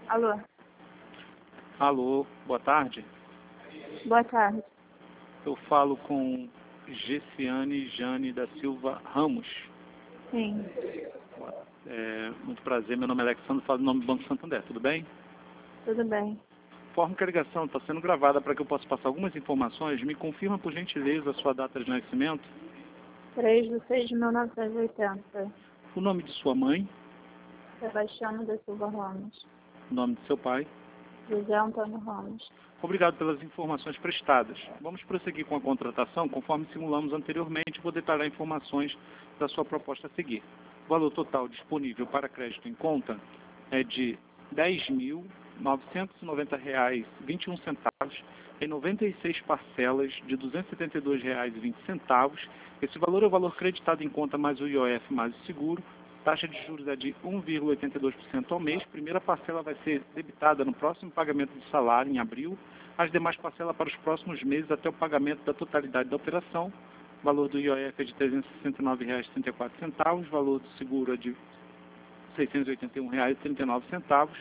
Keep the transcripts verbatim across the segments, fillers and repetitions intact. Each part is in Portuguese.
Alô, Alô, boa tarde. boa tarde. Eu falo com Gessiane Jane da Silva Ramos. Sim, É, muito prazer, meu nome é Alexandre, falo no nome do Banco Santander, tudo bem? tudo bem. Forma que a ligação está sendo gravada para que eu possa passar algumas informações. Me confirma, por gentileza, a sua data de nascimento, três de seis de mil novecentos e oitenta. o nome de sua mãe, Sebastiano da Silva Ramos. o nome de seu pai. José Antônio Ramos. Obrigado pelas informações prestadas. Vamos prosseguir com a contratação, conforme simulamos anteriormente. Vou detalhar informações da sua proposta a seguir. O valor total disponível para crédito em conta é de dez mil novecentos e noventa reais e vinte e um centavos em noventa e seis parcelas de duzentos e setenta e dois reais e vinte centavos. Esse valor é o valor creditado em conta mais o I O F mais o seguro. Taxa de juros é de um vírgula oitenta e dois por cento ao mês. Primeira parcela vai ser debitada no próximo pagamento do salário, em abril. As demais parcelas para os próximos meses até o pagamento da totalidade da operação. O valor do I O F é de trezentos e sessenta e nove reais e trinta e quatro centavos. O valor do seguro é de seiscentos e oitenta e um reais e trinta e nove centavos.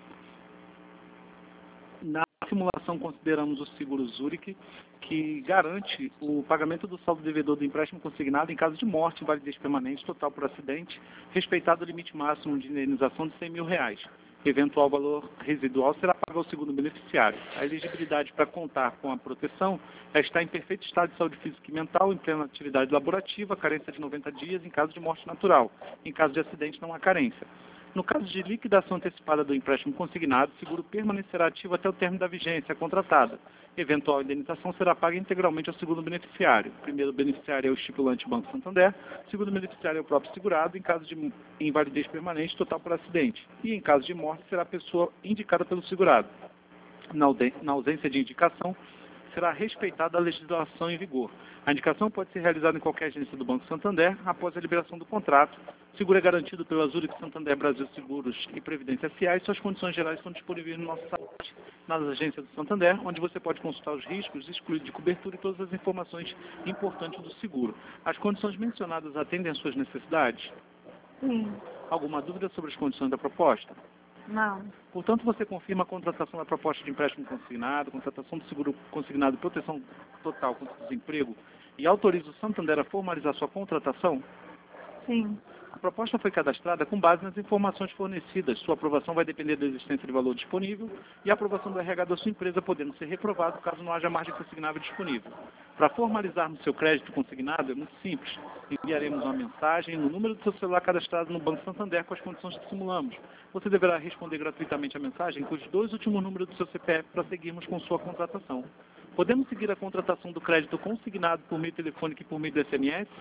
Na simulação consideramos o seguro Zurich, que garante o pagamento do saldo devedor do empréstimo consignado em caso de morte, invalidez permanente, total por acidente, respeitado o limite máximo de indenização de cem mil reais. Eventual valor residual será pago ao segundo beneficiário. A elegibilidade para contar com a proteção é estar em perfeito estado de saúde física e mental, em plena atividade laborativa, carência de noventa dias em caso de morte natural. Em caso de acidente, não há carência. No caso de liquidação antecipada do empréstimo consignado, o seguro permanecerá ativo até o término da vigência contratada. Eventual indenização será paga integralmente ao segundo beneficiário. O primeiro beneficiário é o estipulante Banco Santander, o segundo beneficiário é o próprio segurado, em caso de invalidez permanente total por acidente. E em caso de morte, será a pessoa indicada pelo segurado. Na ausência de indicação, será respeitada a legislação em vigor. A indicação pode ser realizada em qualquer agência do Banco Santander após a liberação do contrato. O seguro é garantido pela Zurich Santander Brasil Seguros e Previdência S A e suas condições gerais estão disponíveis no nosso site, nas agências do Santander, onde você pode consultar os riscos, excluir de cobertura e todas as informações importantes do seguro. As condições mencionadas atendem às suas necessidades? Sim, Alguma dúvida sobre as condições da proposta? não. Portanto, você confirma a contratação da proposta de empréstimo consignado, contratação do seguro consignado e proteção total contra o desemprego e autoriza o Santander a formalizar sua contratação? Sim, A proposta foi cadastrada com base nas informações fornecidas. Sua aprovação vai depender da existência de valor disponível e a aprovação do R H da sua empresa, podendo ser reprovado caso não haja margem consignável disponível. Para formalizarmos seu crédito consignado é muito simples. Enviaremos uma mensagem no número do seu celular cadastrado no Banco Santander com as condições que simulamos. Você deverá responder gratuitamente a mensagem com os dois últimos números do seu C P F para seguirmos com sua contratação. Podemos seguir a contratação do crédito consignado por meio telefônico e por meio do S M S?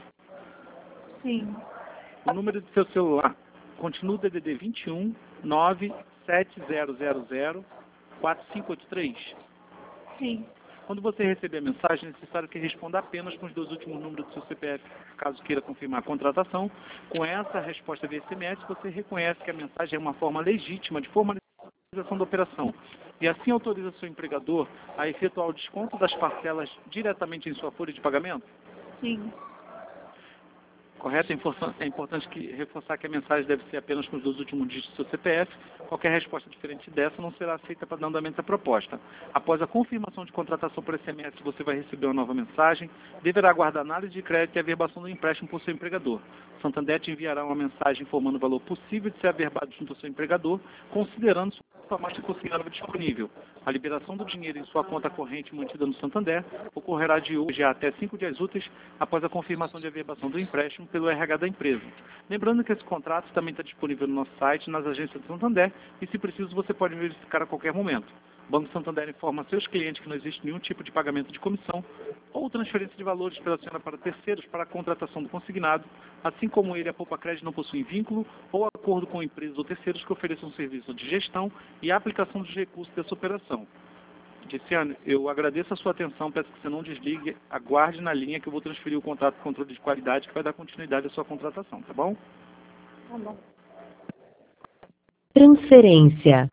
sim, O número do seu celular continua o D D D vinte e um, nove sete zero zero zero, quatro cinco oito três. sim, Quando você receber a mensagem, é necessário que responda apenas com os dois últimos números do seu C P F, caso queira confirmar a contratação. Com essa resposta via S M S, você reconhece que a mensagem é uma forma legítima de formalização da operação e assim autoriza seu empregador a efetuar o desconto das parcelas diretamente em sua folha de pagamento? sim. Correto? É importante que, reforçar que a mensagem deve ser apenas com os dois últimos dígitos do seu C P F. Qualquer resposta diferente dessa não será aceita para dar andamento à proposta. Após a confirmação de contratação por S M S, você vai receber uma nova mensagem. Deverá aguardar análise de crédito e averbação do empréstimo por seu empregador. O Santander te enviará uma mensagem informando o valor possível de ser averbado junto ao seu empregador, considerando sua margem consignada disponível. A liberação do dinheiro em sua conta corrente mantida no Santander ocorrerá de hoje a até cinco dias úteis após a confirmação de averbação do empréstimo pelo R H da empresa. Lembrando que esse contrato também está disponível no nosso site, nas agências do Santander, e se preciso você pode verificar a qualquer momento. O Banco Santander informa a seus clientes que não existe nenhum tipo de pagamento de comissão ou transferência de valores pela senhora para terceiros para a contratação do consignado, assim como ele, a Poupa Crédito, não possui vínculo ou acordo com empresas ou terceiros que ofereçam serviço de gestão e aplicação dos recursos dessa operação. Gessiane, eu agradeço a sua atenção, peço que você não desligue, aguarde na linha que eu vou transferir o contrato de controle de qualidade que vai dar continuidade à sua contratação, tá bom? Tá bom. Transferência.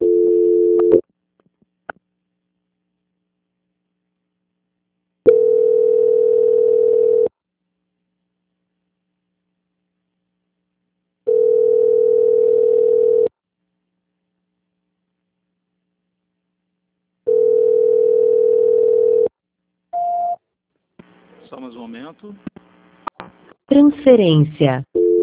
Só mais um momento. Transferência.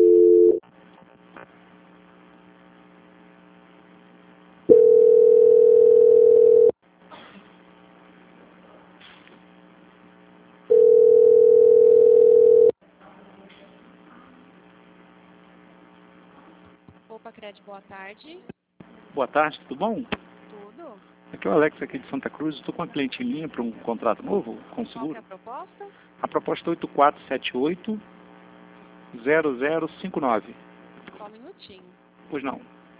Opa, Cred, boa tarde. Boa tarde, tudo bom? Tudo? Aqui é o Alex aqui de Santa Cruz. Estou com uma cliente em linha para um contrato novo com Qual que é seguro. a proposta? A proposta é oito quatro sete oito zero zero cinco nove. Só um minutinho. Pois não.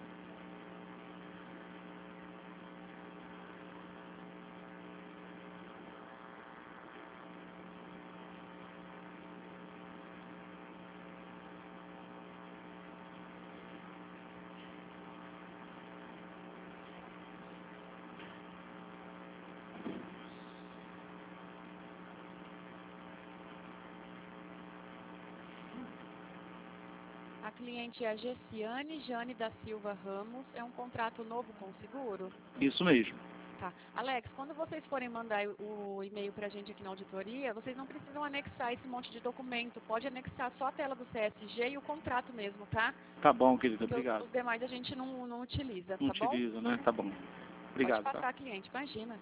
A cliente é a Gessiane Jane da Silva Ramos. É um contrato novo com seguro? Isso mesmo. Tá. Alex, quando vocês forem mandar o e-mail pra gente aqui na auditoria, vocês não precisam anexar esse monte de documento. Pode anexar só a tela do C S G e o contrato mesmo, tá? Tá bom, querida. Porque Obrigado. os demais a gente não, não utiliza, Não tá bom? utiliza, né? Tá bom. Obrigado. Pode passar, Tá? cliente, imagina.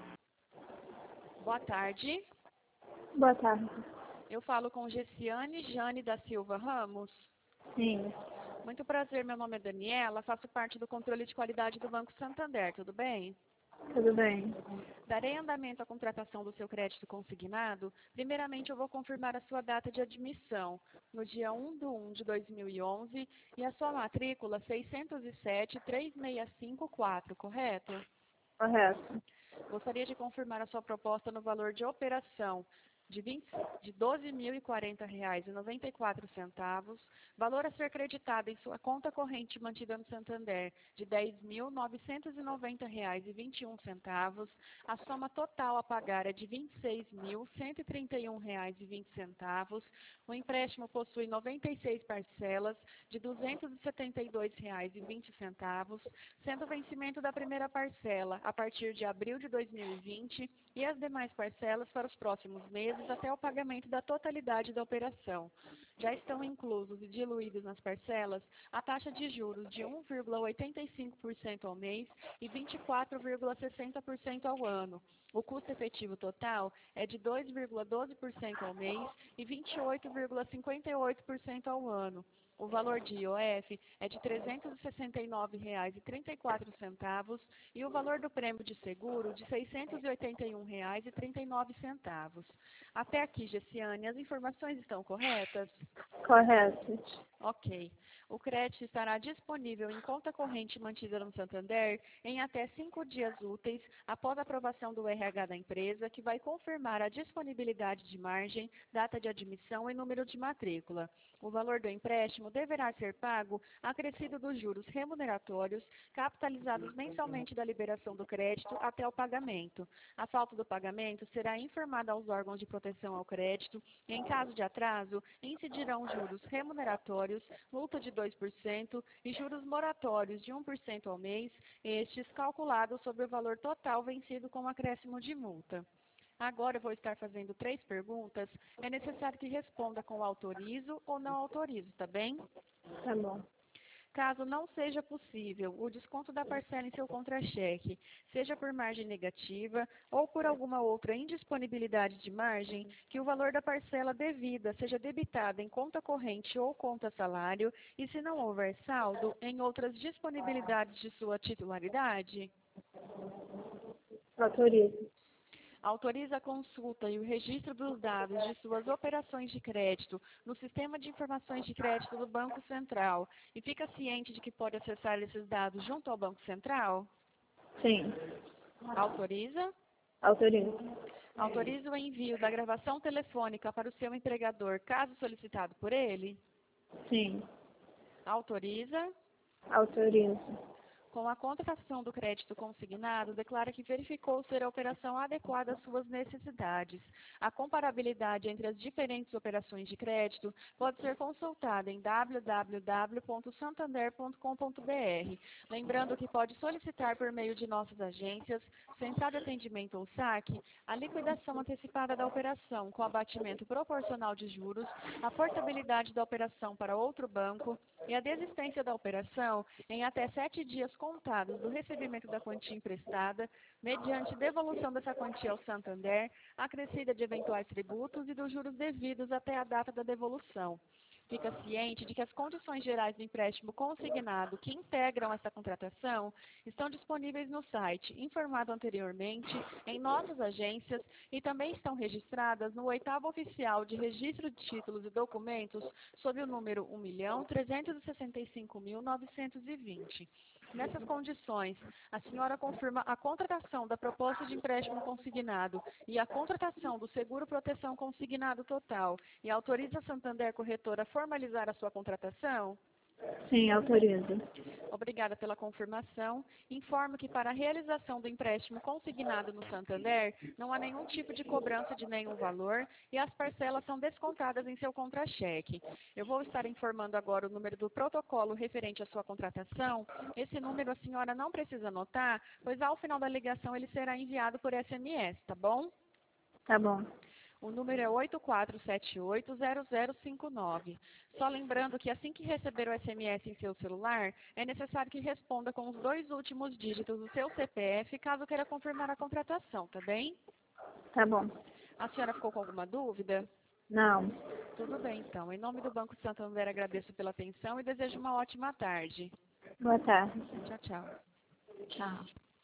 Boa tarde. Boa tarde. Eu falo com Gessiane Jane da Silva Ramos. Sim, Muito prazer, meu nome é Daniela, faço parte do controle de qualidade do Banco Santander, tudo bem? tudo bem. Darei andamento à contratação do seu crédito consignado. Primeiramente, eu vou confirmar a sua data de admissão, no dia um de um de dois mil e onze, e a sua matrícula seiscentos e sete, três seis cinco quatro, correto? Correto. Gostaria de confirmar a sua proposta no valor de operação de, vinte, de doze mil e quarenta reais e noventa e quatro centavos, valor a ser creditado em sua conta corrente mantida no Santander de dez mil novecentos e noventa reais e vinte e um centavos, a soma total a pagar é de vinte e seis mil cento e trinta e um reais e vinte centavos, o empréstimo possui noventa e seis parcelas de duzentos e setenta e dois reais e vinte centavos, sendo o vencimento da primeira parcela a partir de abril de dois mil e vinte e as demais parcelas para os próximos meses até o pagamento da totalidade da operação. Já estão inclusos e diluídos nas parcelas a taxa de juros de um vírgula oitenta e cinco por cento ao mês e vinte e quatro vírgula sessenta por cento ao ano. O custo efetivo total é de dois vírgula doze por cento ao mês e vinte e oito vírgula cinquenta e oito por cento ao ano. O valor de I O F é de trezentos e sessenta e nove reais e trinta e quatro centavos e o valor do prêmio de seguro de seiscentos e oitenta e um reais e trinta e nove centavos. Até aqui, Gessiane, as informações estão corretas? Correto. Ok. O crédito estará disponível em conta corrente mantida no Santander em até cinco dias úteis após a aprovação do R H da empresa, que vai confirmar a disponibilidade de margem, data de admissão e número de matrícula. O valor do empréstimo deverá ser pago acrescido dos juros remuneratórios, capitalizados mensalmente da liberação do crédito até o pagamento. A falta do pagamento será informada aos órgãos de proteção ao crédito e, em caso de atraso, incidirão juros remuneratórios, multa de dois por cento e juros moratórios de um por cento ao mês, estes calculados sobre o valor total vencido com acréscimo de multa. Agora eu vou estar fazendo três perguntas. É necessário que responda com autorizo ou não autorizo, tá bem? Tá bom. Caso não seja possível o desconto da parcela em seu contra-cheque, seja por margem negativa ou por alguma outra indisponibilidade de margem, que o valor da parcela devida seja debitada em conta corrente ou conta salário e, se não houver saldo, em outras disponibilidades de sua titularidade. Autorizo. Autoriza a consulta e o registro dos dados de suas operações de crédito no Sistema de Informações de Crédito do Banco Central e fica ciente de que pode acessar esses dados junto ao Banco Central? Sim. Autoriza? Autorizo. Autoriza o envio da gravação telefônica para o seu empregador, caso solicitado por ele? Sim. Autoriza? Autorizo. com a contratação do crédito consignado, declara que verificou ser a operação adequada às suas necessidades. A comparabilidade entre as diferentes operações de crédito pode ser consultada em w w w ponto santander ponto com ponto b r. Lembrando que pode solicitar por meio de nossas agências, central de atendimento ou saque, a liquidação antecipada da operação com abatimento proporcional de juros, a portabilidade da operação para outro banco e a desistência da operação em até sete dias contados do recebimento da quantia emprestada, mediante devolução dessa quantia ao Santander, acrescida de eventuais tributos e dos juros devidos até a data da devolução. Fica ciente de que as condições gerais do empréstimo consignado que integram essa contratação estão disponíveis no site, informado anteriormente, em nossas agências e também estão registradas no oitavo oficial de registro de títulos e documentos sob o número um milhão trezentos e sessenta e cinco mil novecentos e vinte. Nessas condições, a senhora confirma a contratação da proposta de empréstimo consignado e a contratação do seguro proteção consignado total e autoriza a Santander Corretora a formalizar a sua contratação? Sim, autorizo. Obrigada pela confirmação. Informo que para a realização do empréstimo consignado no Santander, não há nenhum tipo de cobrança de nenhum valor e as parcelas são descontadas em seu contra-cheque. Eu vou estar informando agora o número do protocolo referente à sua contratação. Esse número a senhora não precisa anotar, pois ao final da ligação ele será enviado por S M S, tá bom? Tá bom. O número é oito quatro sete oito zero zero cinco nove. Só lembrando que assim que receber o S M S em seu celular, é necessário que responda com os dois últimos dígitos do seu C P F, caso queira confirmar a contratação, tá bem? Tá bom. A senhora ficou com alguma dúvida? Não. Tudo bem, então. Em nome do Banco Santander, agradeço pela atenção e desejo uma ótima tarde. Boa tarde. Tchau, tchau. Tchau.